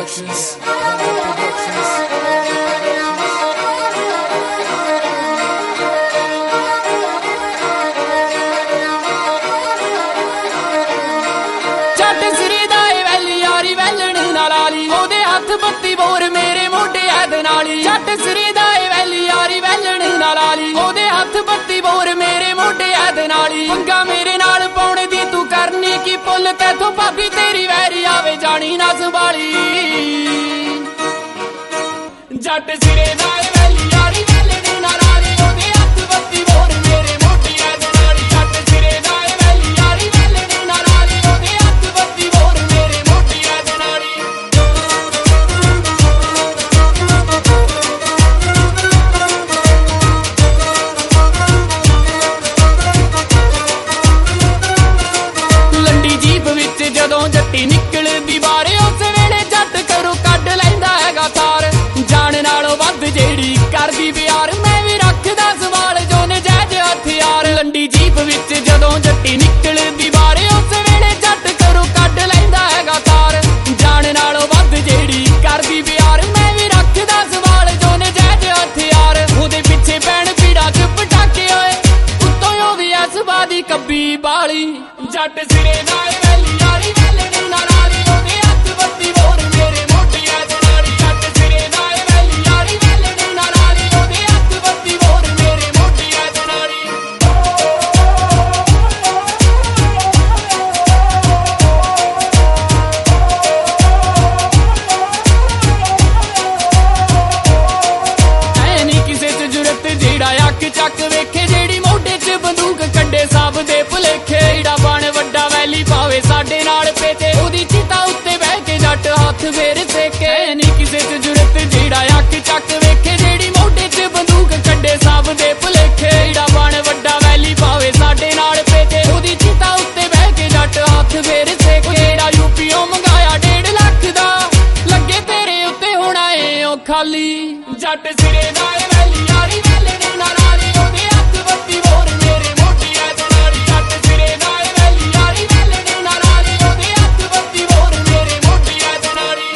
Productions. जट सिरे दा valley यारी वैलण नाल आली ओदे हत्थ बत्ती बोर मेरे मोढे ऐद नाली जट सिरे दा वैली यारी वैलण नाल आली ओदे हत्थ बत्ती बोर मेरे मोढे ऐद नाली पंगा मेरे नाल पाउणे दी तू करनी की पुल तैथों भाभी तेरी वैरी आवे जानी ना संभाली जट सिरे दा वैली यारी वैलण नाल आली ओदे हत्थ बत्ती बोर मेरे मोढे ऐद नाली जट सिरे दा वैली यारी वैलण नाल आली ओदे हत्थ बत्ती बोर मेरे मोढे ऐद नाली लंडी जीप विच जदों जट्टी निकलदी बारे उस वेले जट करो कढ लैंदा हैगा तार जान नालों वध जेड़ी करदी प्यार मैं भी रखदा सवाल जो नजायज हथियार लंडी जीप विच जदों जट्टी निकलदी बारे उस वेले जट करो कढ लैंदा हैगा तार जान नालों वध जेड़ी करदी प्यार मैं भी रखदा सवाल जो नजायज हथियार ओदे पिछे पैण पीड़ा च पटाके होए उत्तों ओ भी इस बादी कब्बी बाली जट सिरे नाल वैली यारी वैलण नाल आली ओदे हत्थ बत्ती बोर मेरे मोढे ऐद नाली जट सिरे नाल वैली यारी वैलण नाल आली ओदे हत्थ बत्ती बोर मेरे मोढे ऐद नाली ऐ नी किसे च जुरत जेड़ा अख चक वेखे जेड़ी मोढे च बंदूक कड्डे सब दे भुलेखे ईड़ा बण वड्डा वैली पावे साडे नाल पेटे ओदी चिता उत्ते बह के जट हत्थ फेर सेके नी किसे च जुरत जेड़ा अख चक वेखे जेड़ी मोढे च बंदूक कड्डे सब दे भुलेखे ईड़ा बण वड्डा वैली पावे साडे नाल पेटे ओदी चिता उत्ते बह के जट हत्थ फेर सेके जेड़ा यूपीओ मंगाया 1.5 लाख दा लगे तेरे उत्ते होना ए ओ खाली जट सिरे नाल वैली यारी वैलण नाल आली ओदे हत्थ बत्ती बोर मेरे मोढे ऐद नाली जट सिरे नाल वैली यारी वैलण नाल आली ओदे हत्थ बत्ती बोर मेरे मोढे ऐद नाली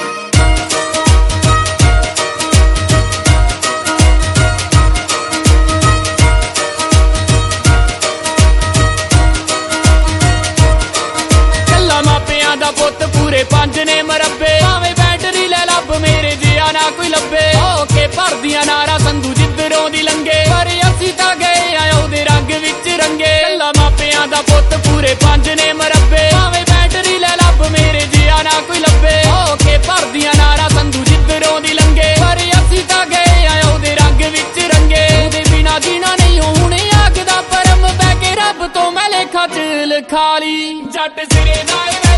कल्ला मापियां दा पुੱਤ पूरे 5 ने मरब्बे भाਵੇਂ बैटरी ले लब मेरे जिया ना कोई लब्बे ओके भरदियां नारा संधू जिद्धरों दी लंघे पर असीं तां गए आ ओहदे रंग विच रंगे कल्ला मापियां दा पुੱਤ पूरे 5 ने मरब्बे भाਵੇਂ बैटरी ले लब मेरे जिया ना कोई लब्बे ओके भरदियां नारा संधू जिद्धरों दी लंघे पर असीं तां गए आ ओहदे रंग विच रंगे ओहदे बिना जीना नहीं हुणे आखदा परम पै के रब तो मैं लेखा च लिखा ली जट सिरे नाल